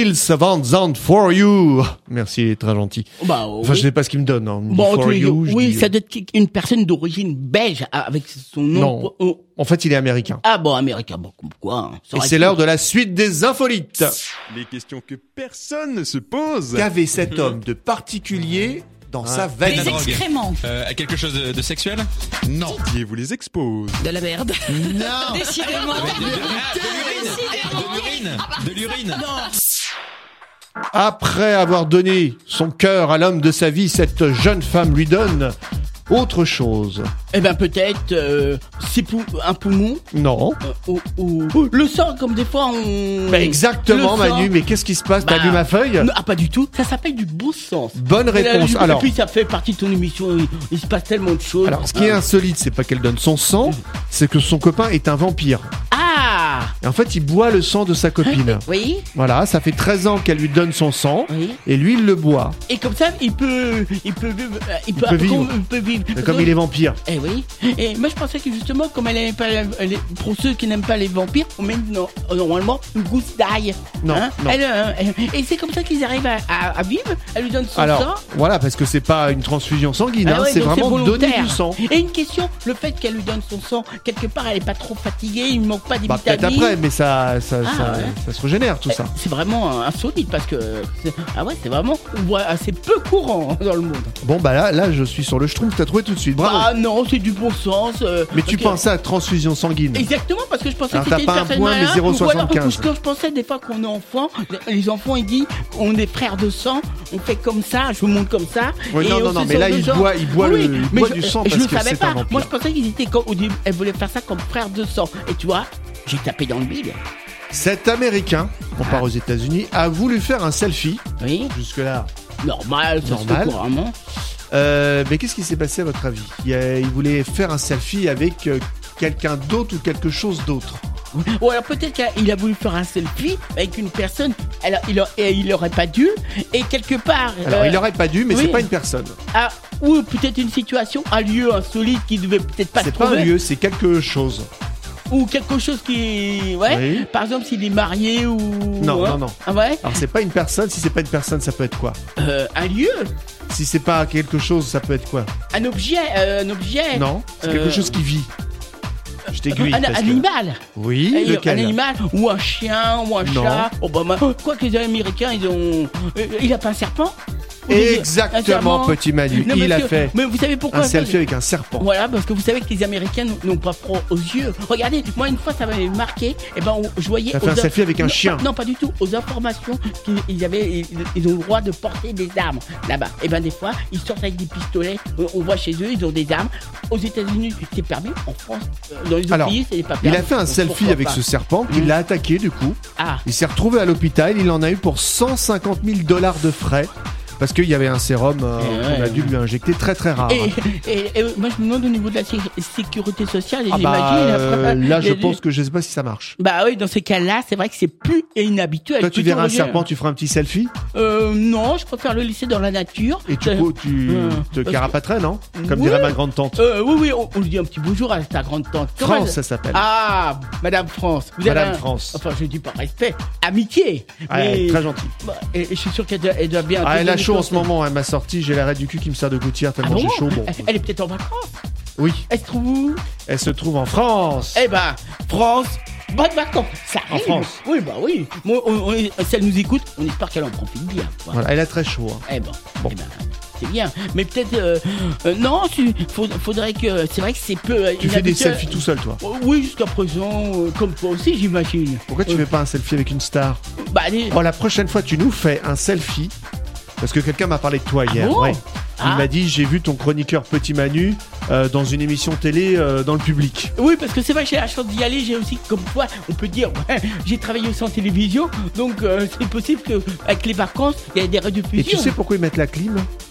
Nils Van Zandt for you. Merci, très gentil. Enfin, je sais pas ce qu'il me donne. Hein. For you, oui, ça doit être une personne d'origine belge avec son nom. Non. En fait, il est américain. Ah bon, américain, bon, quoi. Et c'est l'heure de la suite des infolites. Les questions que personne ne se pose. Qu'avait cet homme de particulier dans sa veine? Les excréments. Quelque chose de sexuel? Non. Qui vous les expose? De la merde. Non. Décidément. De l'urine. Après avoir donné son cœur à l'homme de sa vie, cette jeune femme lui donne autre chose. Eh ben peut-être un poumon. Non. Ou le sang, comme des fois on... Bah exactement, Manu, mais qu'est-ce qui se passe? T'as lu ma feuille? Non, pas du tout, ça s'appelle du bon sens. Bonne réponse. Et puis ça fait partie de ton émission, il se passe tellement de choses. Alors ce qui est insolite, c'est pas qu'elle donne son sang, c'est que son copain est un vampire. Ah! Et en fait, il boit le sang de sa copine. Oui. Voilà, ça fait 13 ans qu'elle lui donne son sang, et lui, il le boit. Et comme ça, il peut vivre. Comme il est vampire. Eh oui. Et moi, je pensais que justement, comme elle aimait pas pour ceux qui n'aiment pas les vampires, on met normalement une gousse d'ail. Non, non. Et c'est comme ça qu'ils arrivent à vivre. Elle lui donne son sang. Voilà, parce que c'est pas une transfusion sanguine, Ah ouais, c'est vraiment donner du sang. Et une question, le fait qu'elle lui donne son sang, quelque part, elle est pas trop fatiguée, il ne manque pas des vitamines. Peut-être après, mais ça se régénère tout ça. C'est vraiment insolite parce que c'est vraiment assez peu courant dans le monde. Bon bah là je suis sur le schtroumpf, t'as trouvé tout de suite. Bravo. Ah non, c'est du bon sens. Mais tu pensais à transfusion sanguine. Exactement, parce que je pensais alors, que c'était une personne point, mais 0,75. Parce que je pensais des fois qu'on est enfant, les enfants ils disent on est frères de sang, on fait comme ça, je vous montre comme ça. Oui, non, mais là il boit du sang parce que c'est un vampire. Moi je pensais qu'ils étaient au début, elle voulait faire ça comme frères de sang. Et tu vois, j'ai tapé dans le bide. Cet Américain, on part aux États-Unis, a voulu faire un selfie. Oui. Jusque-là. Normal, ça se fait couramment. Mais qu'est-ce qui s'est passé à votre avis? Il voulait faire un selfie avec quelqu'un d'autre ou quelque chose d'autre. Ou alors peut-être qu'il a voulu faire un selfie avec une personne, il aurait pas dû, et quelque part... Alors il aurait pas dû, mais c'est pas une personne. Ah, ou peut-être une situation, un lieu insolite qui devait peut-être pas se trouver. C'est pas un lieu, c'est quelque chose. Ou quelque chose qui... Ouais. Oui. Par exemple, s'il est marié ou... Non. Ah ouais. Alors c'est pas une personne, si c'est pas une personne, ça peut être quoi? Un lieu. Si c'est pas quelque chose, ça peut être quoi? Un objet. Non, c'est quelque chose qui vit. Je t'aiguille. Un animal. Oui, lequel? Un animal, ou un chien, ou un chat. Quoi que les Américains, il a pas un serpent? Exactement, petit Manu. Il a fait mais vous savez pourquoi un selfie avec un serpent. Voilà, parce que vous savez que les Américains n'ont pas froid aux yeux. Regardez, moi une fois ça m'avait marqué. Et ben je voyais. T'as fait un selfie avec un chien? Non, pas du tout. Aux informations ils ont le droit de porter des armes là-bas. Et ben des fois ils sortent avec des pistolets. On voit chez eux ils ont des armes. Aux États-Unis c'est permis. En France, dans les autres pays c'est pas permis. Il a fait un selfie avec ce serpent qui l'a attaqué du coup. Il s'est retrouvé à l'hôpital. Il en a eu pour $150 000 de frais. Parce qu'il y avait un sérum qu'on a dû lui injecter très très rare. Et moi je me demande au niveau de la sécurité sociale, là je pense que je sais pas si ça marche. Bah oui, dans ces cas-là, c'est vrai que c'est plus inhabituel. Toi tu verras un serpent, tu feras un petit selfie? Non, je préfère le laisser dans la nature. Et tu te carapaterais, non? Comme dirait ma grande tante. Oui, on lui dit un petit bonjour à ta grande tante. France, ça s'appelle. Ah, Madame France. Madame France. Enfin, je dis pas respect, amitié. Très gentil. Et je suis sûr qu'elle doit bien... Elle a chaud en ce moment, elle m'a sorti, j'ai l'arrêt du cul qui me sert de gouttière tellement j'ai chaud. Bon. Elle est peut-être en vacances. Oui. Elle se trouve où? Elle se trouve en France. Eh ben, France, bonnes vacances. Ça arrive. En France. Oui, bah oui. Si elle nous écoute, on espère qu'elle en profite bien. Voilà, elle a très chaud. Eh ben, c'est bien. Mais peut-être... non, faudrait que... C'est vrai que c'est peu... Tu fais des selfies tout seul, toi? Oui, jusqu'à présent, comme toi aussi, j'imagine. Pourquoi tu fais pas un selfie avec une star? La prochaine fois, tu nous fais un selfie. Parce que quelqu'un m'a parlé de toi hier. Il m'a dit, j'ai vu ton chroniqueur Petit Manu dans une émission télé dans le public. Oui, parce que c'est vrai que j'ai la chance d'y aller. J'ai aussi, comme toi, on peut dire, j'ai travaillé aussi en télévision. Donc c'est possible qu'avec les vacances, il y a des rediffusions. Et tu sais pourquoi ils mettent la clim?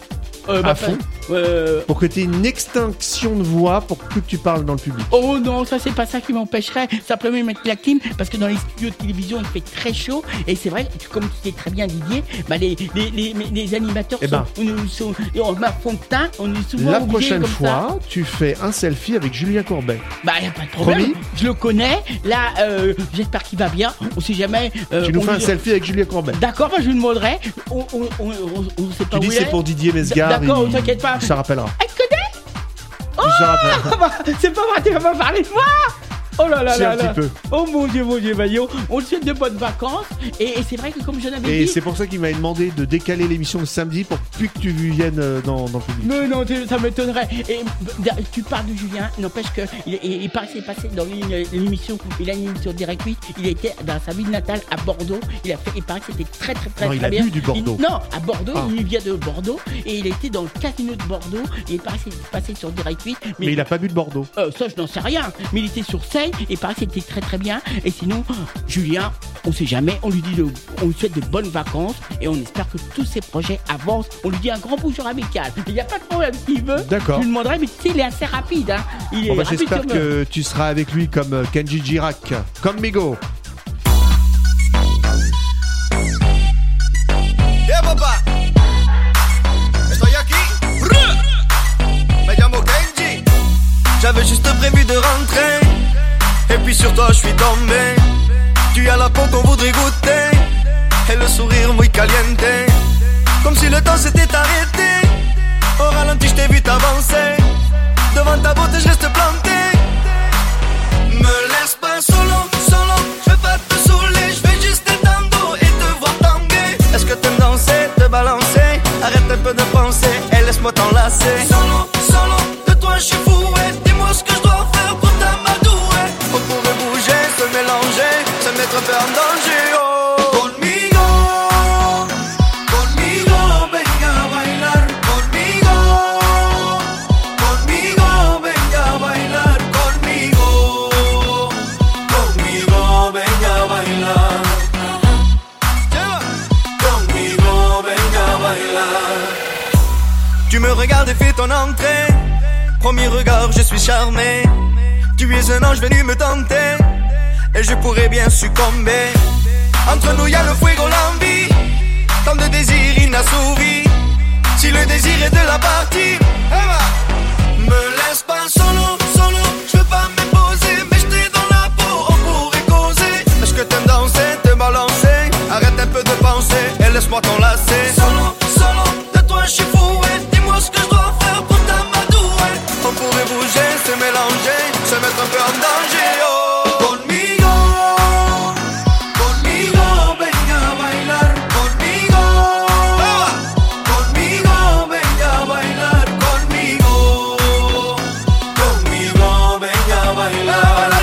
à fond. Pour que tu aies une extinction de voix pour que tu parles dans le public. Oh non, ça c'est pas ça qui m'empêcherait. Simplement mettre la clim parce que dans les studios de télévision il fait très chaud et c'est vrai, comme tu sais très bien Didier, les animateurs sont en fond de teint, on est souvent la obligés prochaine comme fois, ça. Tu fais un selfie avec Julien Courbet. Y a pas de problème. Promis. Je le connais. Là, j'espère qu'il va bien. On sait jamais. Tu nous fais un selfie avec Julien Courbet. D'accord, je lui demanderai. On sait pas où il est. Tu dis c'est pour Didier Mesgar. D'accord, t'inquiète pas. Ça rappellera. Elle connaît. C'est pas vrai, tu vas pas parler de moi. Oh là là c'est là un là. petit peu. Oh mon Dieu, on le souhaite de bonnes vacances et c'est vrai que comme je l'avais dit. Et c'est pour ça qu'il m'a demandé de décaler l'émission le samedi pour plus que tu viennes dans le public. Mais non, ça m'étonnerait. Et tu parles de Julien, n'empêche que il paraissait passé dans l'émission, il a une émission Direct 8, il était dans sa ville natale à Bordeaux, il paraît que c'était très non, très il a bien. bu du Bordeaux. Non, à Bordeaux, il vient de Bordeaux et il était dans le casino de Bordeaux et il paraît que c'était passé sur Direct 8. Mais il a pas bu de Bordeaux. Ça, je n'en sais rien, mais il était sur scène et paraît que c'était très très bien. Et sinon, Julien, on sait jamais, on lui souhaite de bonnes vacances et on espère que tous ses projets avancent. On lui dit un grand bonjour amical. Il n'y a pas de problème s'il veut. D'accord. Je lui demanderai, mais tu sais, il est assez rapide. Hein. Il est rapide. J'espère que tu seras avec lui comme Kenji Girac, comme Migo. Yeah, papa. Estoy aquí. Me llamo Kenji. J'avais juste prévu de rentrer. Et puis sur toi je suis tombé. Tu as la peau qu'on voudrait goûter et le sourire muy caliente. Comme si le temps s'était arrêté. Au ralenti je t'ai vu t'avancer. Devant ta beauté je reste planté. Me laisse pas solo, je vais pas te saouler. Je vais juste être dans le dos et te voir tanguer. Est-ce que t'aimes danser, te balancer? Arrête un peu de penser et laisse-moi t'enlacer. Solo, de toi je suis fou. Dis-moi ce que je dois faire pour t'amadouer. On pourrait bouger, se mélanger, se mettre un peu en danger, oh. Conmigo, venga a bailar. Conmigo, venga a bailar. Conmigo, venga a bailar. Conmigo, venga a bailar. Tu me regardes et fais ton entrée. Premier regard, je suis charmé. Tu es un ange venu me tenter et je pourrais bien succomber. Entre nous y'a le fuego, l'envie, tant de désirs inassouvis. Si le désir est de la partie, me laisse pas solo, je veux pas m'imposer, mais j'étais dans la peau, on pourrait causer. Est-ce que t'aimes danser, te balancer? Arrête un peu de penser et laisse-moi t'enlacer. Solo, de toi je suis fou, dis-moi ce que je dois faire pour t'amadouer. On pourrait bouger, se mélanger, se mettre un peu en danger, oh. Conmigo, venga a bailar. Conmigo, venga a bailar. Conmigo, venga a bailar.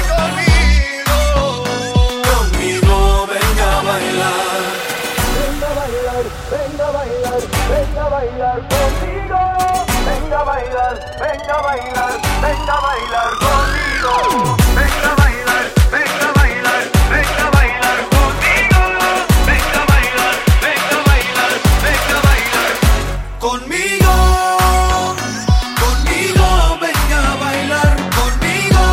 Conmigo, venga a bailar. Venga a bailar, venga a bailar, venga a bailar conmigo. Venga a bailar, venga a bailar, venga a bailar conmigo. Venga a bailar, venga a bailar, venga a bailar conmigo. Venga a bailar, venga a bailar, venga a bailar conmigo. Venga a bailar conmigo.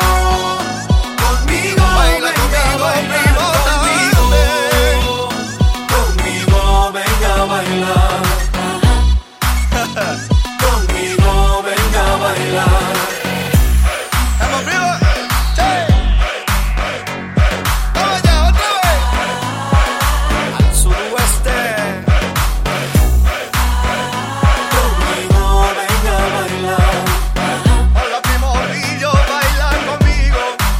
Baila conmigo, conmigo, venga a bailar. Conmigo, venga a bailar. Vamos arriba, che. Vamos allá, otra vez. Al suroeste. Conmigo, venga a bailar. Hola, primo Rillo, baila conmigo.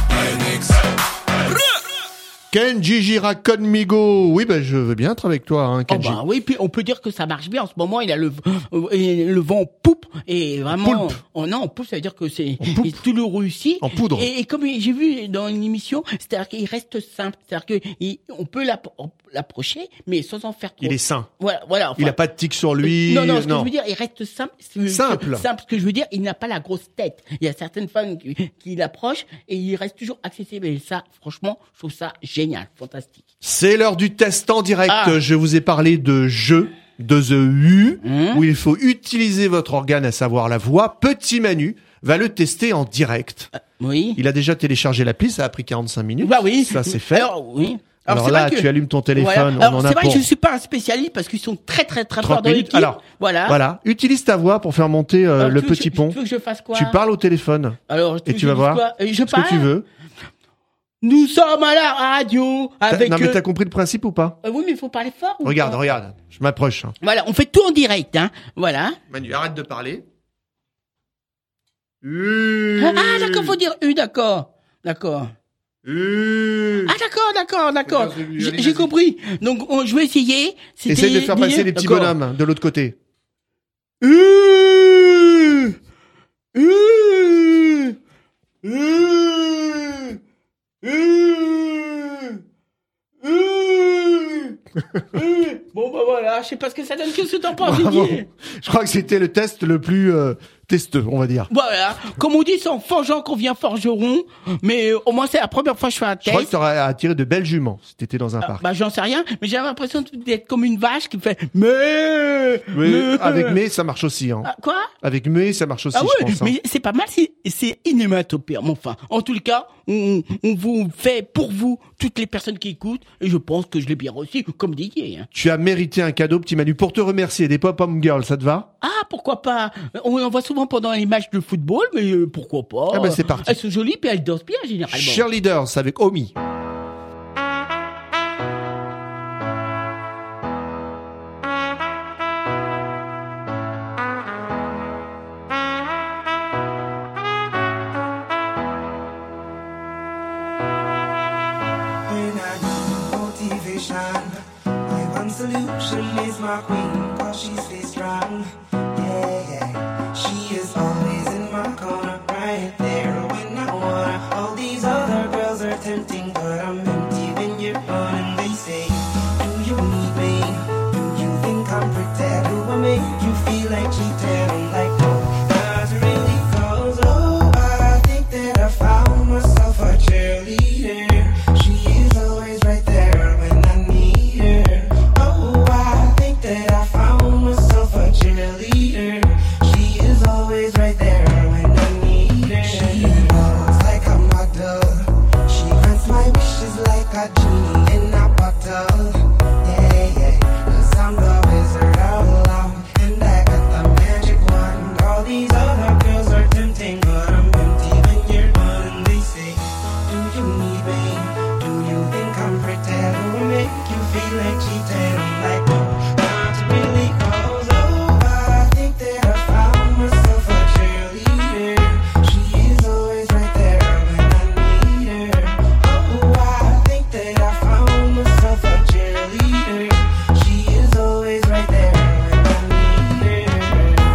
Kenji Girac, Conmigo. Oui, je veux bien être avec toi, hein, Kenji. Oui, puis on peut dire que ça marche bien. En ce moment, il a le vent en poupe et vraiment. En poupe, ça veut dire que c'est tout le réussit. En poudre. Et comme j'ai vu dans une émission, c'est-à-dire qu'il reste simple. C'est-à-dire que on peut l'approcher, mais sans en faire trop. Il est sain. Voilà. Il a pas de tic sur lui. Non. Ce que je veux dire, il reste simple. Simple. Ce que je veux dire, il n'a pas la grosse tête. Il y a certaines femmes qui l'approchent et il reste toujours accessible. Et ça, franchement, je trouve ça génial, fantastique. C'est l'heure du test en direct. Je vous ai parlé de jeux. de The U, où il faut utiliser votre organe, à savoir la voix. Petit Manu va le tester en direct. Oui. Il a déjà téléchargé l'appli, ça a pris 45 minutes. Bah oui. Ça c'est fait. Alors, oui. Alors c'est là, vrai que- tu allumes ton téléphone, Voilà. Alors, on en c'est a vrai pour que je suis pas un spécialiste parce qu'ils sont très très 30 forts dans minutes. l'équipe. Alors, voilà. Utilise ta voix pour faire monter Alors, le tu veux petit que pont. tu veux que je fasse quoi? Tu parles au téléphone. Alors, et tu vas voir Je ce que tu veux. Nous sommes à la radio avec. Non mais t'as compris le principe ou pas? Oui, mais il faut parler fort. ou Regarde, pas regarde. Je m'approche. Hein. Voilà, on fait tout en direct, hein. Voilà. Manu, arrête de parler. Ah, d'accord, faut dire d'accord. D'accord. Ah, d'accord. J'ai compris. Donc, je vais essayer. Essaye de faire passer les petits bonhommes de l'autre côté. Bon, bah voilà, je sais pas ce que ça donne, que ce temps pas Bravo. Je crois que c'était le test le plus testeux, on va dire. Voilà, comme on dit, c'est en forgeant qu'on vient forgeron, mais au moins c'est la première fois que je fais un Je test. crois que t'aurais attiré de belles juments si t'étais dans un parc. Bah j'en sais rien, mais j'ai l'impression d'être comme une vache qui fait mais. Avec mais ça marche aussi. Hein. Ah, quoi? Avec mais ça marche aussi, Ah je oui, pense. Hein. mais c'est pas mal, c'est inématopée. Mais enfin, en tout cas, on vous fait pour vous toutes les personnes qui écoutent, et je pense que je l'ai bien reçu, comme Didier. Hein. Tu as mérité un cadeau, petit Manu, pour te remercier des Pop-Up Girls, ça te va? Ah, pourquoi pas? On en voit souvent pendant les matchs de football, mais pourquoi pas? Ah ben c'est parti. Elles sont jolies, puis elles dansent bien, généralement. Cheerleaders avec Omi. When I need motivation, my one solution is my queen, cause she stays strong. Yeah. She is always in my corner, right there when I wanna. All these other girls are tempting, but I'm empty when you're gone. And they say, do you need me? Do you think I'm pretty? Do I make you feel like cheating? I'm like, no, not really, cause oh, I think that I found myself a cheerleader. She is always right there when I need her. Oh, I think that I found myself a cheerleader. She is always right there when I need her. She walks like a model. She grants my wishes like a genie in a bottle. Yeah, 'cause I'm the wizard of love, and I got the magic wand. All these other girls are tempting, but I'm empty when you're gone. And they say, do you need me? Do you think I'm pretty? Do I make you feel like cheating? I'm like, no, not really, cause oh, I think that I found myself a cheerleader. She is always right there when I need her. Oh, I think that I found myself a cheerleader. She is always right there when I need her.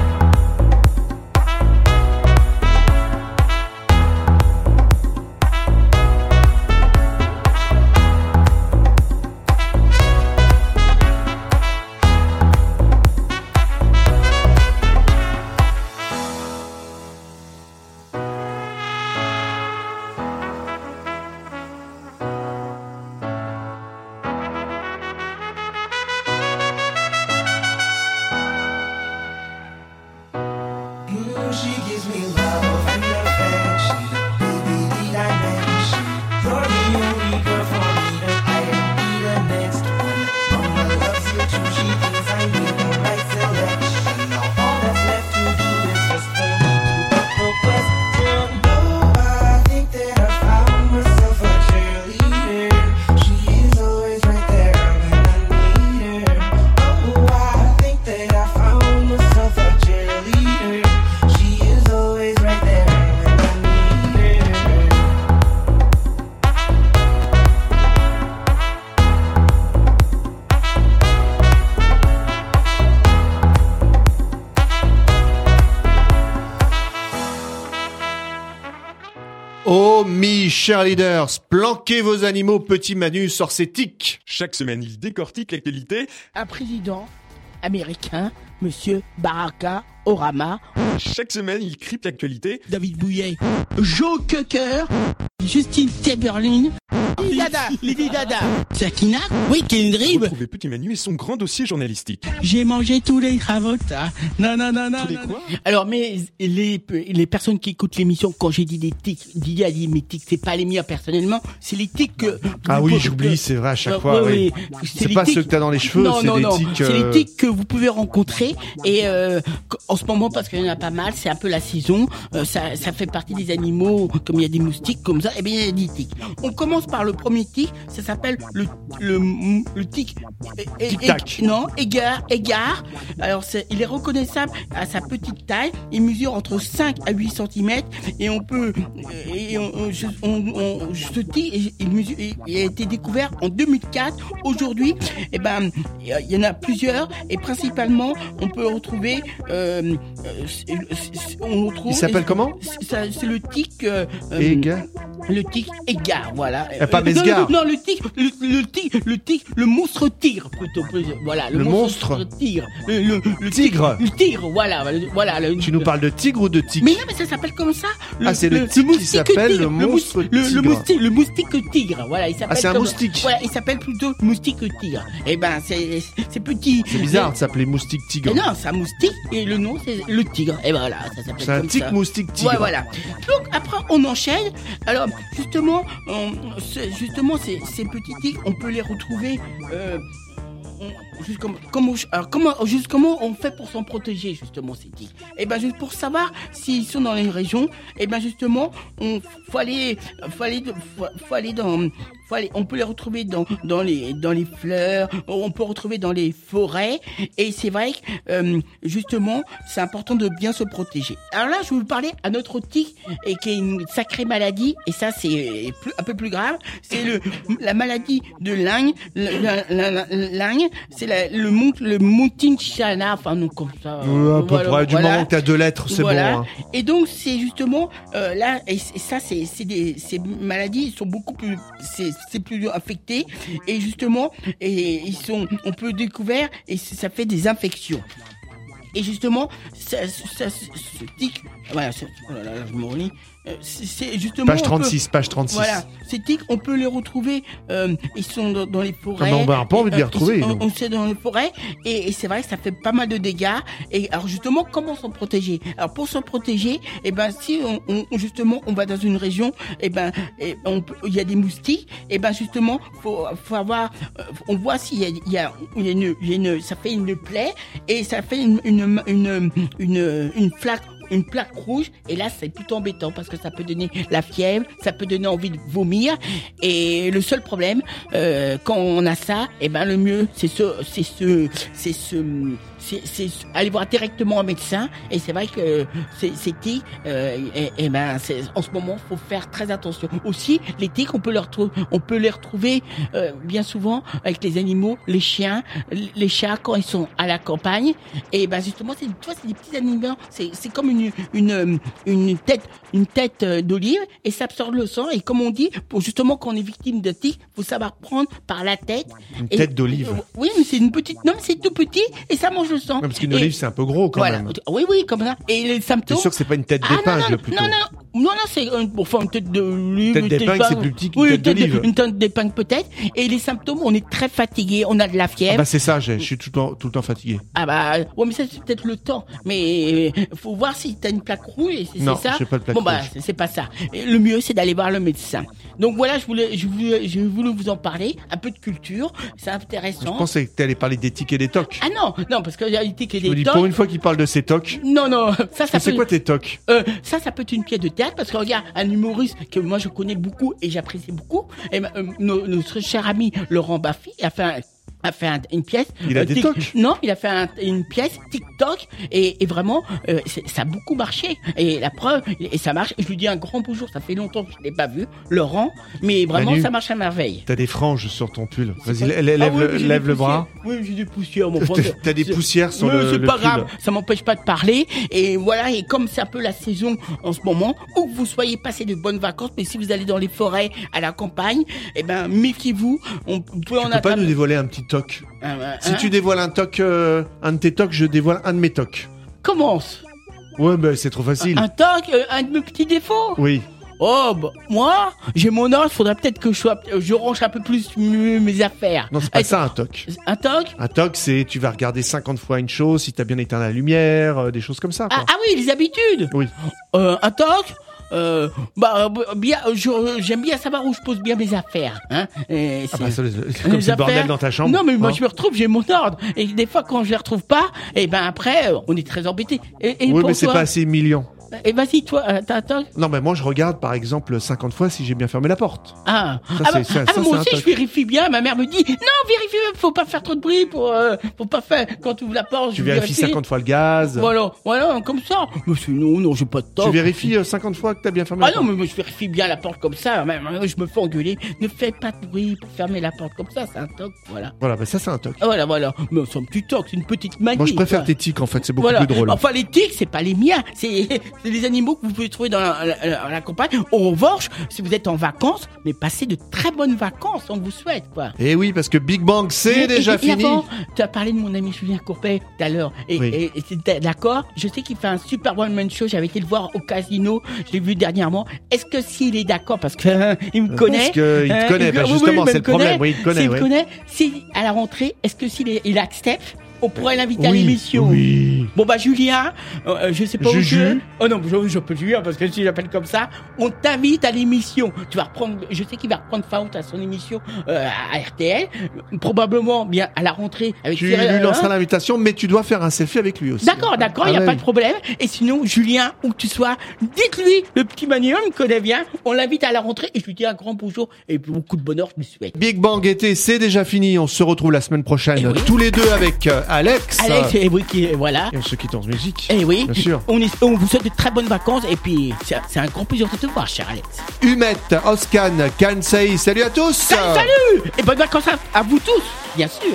She gives me love and affection, baby, the dimension. You're the only girl for me that I don't need the next one. Mama loves you too, she thinks I need the right selection. Now all that's left to do is just for me to put the question. Oh, I think that I found myself a cheerleader. She is always right there when I need her. Oh, I think that I found myself a cheerleader. She is always right there when I need her. Omi, cheerleaders, planquez vos animaux, petit Manu sort ses tics. Chaque semaine, il décortique l'actualité. Un président américain, Monsieur Barack Orama. Chaque semaine, il crypte l'actualité. David Bouillet, Joe Cocker, Justine Teberlin, Lady Dada, Sakina, oui, Kendrick. Retrouvez Petit Manu et son grand dossier journalistique. J'ai mangé tous les ravotas. Non. Alors, mais les personnes qui écoutent l'émission, quand j'ai dit des tics, Didier a dit mes tics, c'est pas les miens personnellement, c'est les tics que... Ah oui, j'oublie, c'est vrai, à chaque fois, oui. C'est pas ceux que t'as dans les cheveux, c'est des tics... C'est les tics que vous pouvez rencontrer, et en ce moment, parce qu'il y en a pas mal, c'est un peu la saison, ça fait partie des animaux, comme il y a des moustiques, comme ça, et bien il y a des tics. On commence par le premier tic, ça s'appelle le tic... Tic-tac. Non, égard. Alors, il est reconnaissable à sa petite taille, il mesure entre 5 à 8 cm, et on peut... ce tic, il a été découvert en 2004. Aujourd'hui, il y en a plusieurs, et principalement, on peut retrouver... il s'appelle comment? C'est le tic... Égard. Le tic égard, voilà. Pas Besgar. Non, le tic, le monstre tigre, plutôt. Voilà, le monstre tigre. Le tigre. Le tigre, voilà. Tu nous parles de tigre ou de tic? Mais non, mais ça s'appelle comme ça. C'est le tic qui s'appelle le monstre tigre. Le moustique tigre, voilà. Il s'appelle c'est un moustique. Voilà, il s'appelle plutôt moustique tigre. Eh ben, c'est petit. C'est bizarre de s'appeler moustique tigre. Non, c'est un moustique et le nom c'est le tigre. Et voilà, ça s'appelle comme ça. C'est un tic moustique tigre. Ouais, voilà. Donc après, on enchaîne. Alors, justement, ces petits tics, on peut les retrouver. Comment on fait pour s'en protéger, justement, ces tics? Et ben, juste pour savoir s'ils sont dans les régions, et ben, justement, on peut les retrouver dans les fleurs, on peut retrouver dans les forêts, et c'est vrai que, justement, c'est important de bien se protéger. Alors là, je vais vous parler à notre tic, et qui est une sacrée maladie, et ça, c'est un peu plus grave, c'est la maladie de Lyme, c'est le Montinchana, enfin non comme ça. À peu près, du moment que t'as 2 lettres, c'est bon. Hein. Et donc c'est justement là, et ça ces maladies sont beaucoup plus, c'est plus infecté, et justement on peut découvrir, et ça fait des infections. Et justement, ce tic, voilà, je me relis. C'est justement page 36. Voilà, ces tics, on peut les retrouver. Ils sont dans les forêts. On n'a pas envie de les retrouver. On sait dans les forêts, et c'est vrai que ça fait pas mal de dégâts. Et alors justement, comment s'en protéger? Alors pour s'en protéger, si on va dans une région, il y a des moustiques. Justement, faut avoir. On voit s'il y a ça fait une plaie, et ça fait une plaque rouge, et là c'est plutôt embêtant parce que ça peut donner la fièvre, ça peut donner envie de vomir, et le seul problème quand on a ça, le mieux c'est aller voir directement un médecin. Et c'est vrai que ces tics, en ce moment faut faire très attention. Aussi les tics, on peut les retrouver bien souvent avec les animaux, les chiens, les chats quand ils sont à la campagne. Et justement c'est des petits animaux, c'est comme une tête d'olive, et ça absorbe le sang, et comme on dit, pour justement quand on est victime de tic, faut savoir prendre par la tête. Tête d'olive. Oui, mais c'est une petite, non, c'est tout petit, et ça mange le sang. Ouais, parce qu'une olive c'est un peu gros quand même. Oui, comme ça. Et les symptômes. T'es sûr que c'est pas une tête d'épingle plutôt? Non, c'est une tête d'olive. Tête d'épingle, c'est plus petit qu'une tête d'olive. Une tête d'épingle peut-être. Et les symptômes, on est très fatigué, on a de la fièvre. C'est ça, je suis tout le temps fatigué. Ouais, mais ça c'est peut-être le temps. Mais faut voir si t'as une plaque rouge, et c'est ça. Non, j'ai pas de plaque rouge. C'est pas ça. Et le mieux c'est d'aller voir le médecin. Donc voilà, je voulais vous en parler, un peu de culture, c'est intéressant. Je pensais que t'allais parler des tics et des tocs. Ah non, parce qu'il y a des tics et des tocs. Pour une fois qu'il parle de ses tocs. Non, ça c'est quoi tes tocs? Ça peut être une pièce de théâtre, parce que regarde, un humoriste que moi je connais beaucoup et j'apprécie beaucoup, notre cher ami Laurent Baffy a fait une pièce. Il a des tocs? Non, il a fait une pièce TikTok, et vraiment ça a beaucoup marché, et la preuve, et ça marche. Et je lui dis un grand bonjour, ça fait longtemps que je l'ai pas vu, Laurent, mais vraiment Manu, ça marche à merveille. T'as des franges sur ton pull. Vas-y, lève le bras. Oui, j'ai des poussières, mon frère. T'as des poussières sur le c'est pas pull. grave, ça m'empêche pas de parler. Et voilà, et comme c'est un peu la saison en ce moment, où que vous soyez passé de bonnes vacances, mais si vous allez dans les forêts, à la campagne, méfiez-vous. Tu peux pas nous dévoiler un petit toc? Si tu dévoiles un toc, un de tes tocs, je dévoile un de mes tocs. Commence. Ouais, mais c'est trop facile. Un toc, un de mes petits défauts. Oui. Oh, bah, moi, j'ai mon âge, faudrait peut-être que je range un peu plus mes affaires. Non, c'est pas ça un toc. Un toc? Un toc, c'est tu vas regarder 50 fois une chose, si t'as bien éteint la lumière, des choses comme ça. Quoi. Ah oui, les habitudes. Oui. Un toc? Bien, j'aime bien savoir où je pose bien mes affaires. Hein. C'est comme c'est le bordel dans ta chambre. Non, mais moi je me retrouve, j'ai mon ordre. Et des fois, quand je les retrouve pas, et ben après, on est très embêtés. Et oui, mais c'est pas assez million. Et vas-y, toi, t'as un toc? Non, mais moi, je regarde, par exemple, 50 fois si j'ai bien fermé la porte. Ah, ça, moi aussi, je vérifie bien. Ma mère me dit, non, vérifie, faut pas faire trop de bruit faut pas faire, quand tu ouvres la porte, tu vérifies 50 fois le gaz. Voilà, comme ça. Mais sinon, non, j'ai pas de toc. Tu vérifies 50 fois que t'as bien fermé la porte. Ah non, mais moi, je vérifie bien la porte comme ça. Même, je me fais engueuler. Ne fais pas de bruit pour fermer la porte comme ça, c'est un toc, voilà. Voilà, bah ça, c'est un toc. Voilà. Mais c'est un petit toc, c'est une petite manie. Moi, je préfère tes tics, en fait, c'est beaucoup plus drôle. Enfin, les tics, c'est pas les miens. C'est les animaux que vous pouvez trouver dans la campagne. En revanche, si vous êtes en vacances, mais passez de très bonnes vacances, on vous souhaite, quoi. Et oui, parce que Big Bang, c'est déjà fini. Avant, tu as parlé de mon ami Julien Courbet tout à l'heure. Et c'était d'accord. Je sais qu'il fait un super one-man show. J'avais été le voir au casino. Je l'ai vu dernièrement. Est-ce que s'il est d'accord, parce que il me connaît. Parce que il te connaît. Justement, c'est le problème. Oui, il te connaît. S'il me connaît, si à la rentrée, est-ce que s'il accepte, on pourrait l'inviter à l'émission. Oui. Bon bah Julien, je sais pas Juju. Oh non, je peux Julien parce que si j'appelle comme ça, on t'invite à l'émission. Tu vas reprendre, je sais qu'il va reprendre fin août à son émission à RTL, probablement bien à la rentrée avec tu lui lanceras l'invitation, mais tu dois faire un selfie avec lui aussi. D'accord, il y a pas de problème. Et sinon, Julien, où que tu sois, dites-lui, le petit Manion me connaît bien, on l'invite à la rentrée et je lui dis un grand bonjour et beaucoup de bonheur, je lui souhaite. Big Bang été, c'est déjà fini. On se retrouve la semaine prochaine, tous les deux avec Alex, et oui, voilà. Et on se quitte en musique. Et oui, bien sûr. On vous souhaite de très bonnes vacances et puis c'est un grand plaisir de te voir, cher Alex. Humet, Oscan, Kansei, salut à tous. Salut et bonnes vacances à vous tous, bien sûr.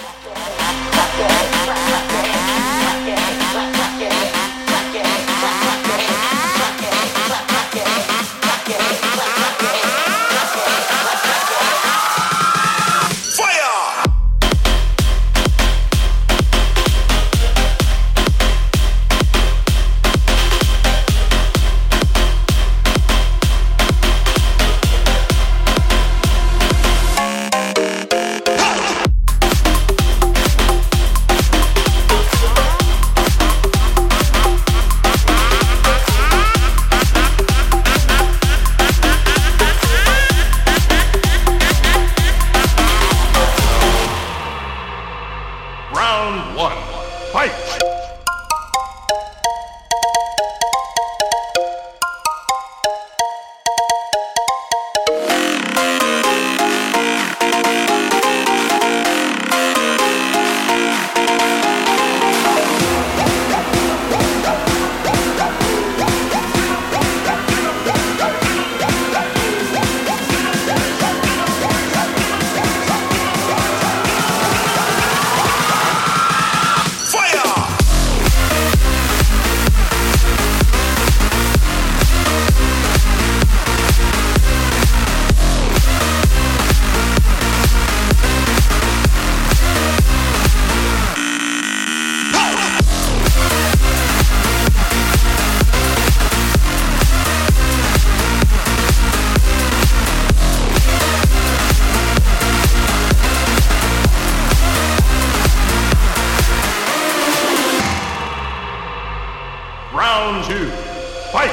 Round 2, fight!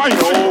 Final